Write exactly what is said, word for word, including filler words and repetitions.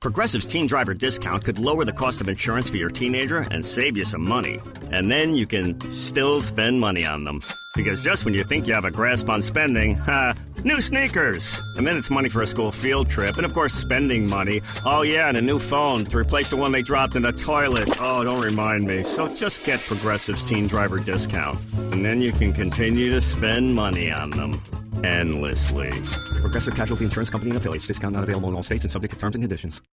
Progressive's Teen Driver discount could lower the cost of insurance for your teenager and save you some money. And then you can still spend money on them. Because just when you think you have a grasp on spending, ha, new sneakers. And then it's money for a school field trip. And of course, spending money. Oh yeah, and a new phone to replace the one they dropped in the toilet. Oh, don't remind me. So just get Progressive's Teen Driver discount. And then you can continue to spend money on them. Endlessly. Progressive Casualty Insurance Company and affiliates. Discount not available in all states and subject to terms and conditions.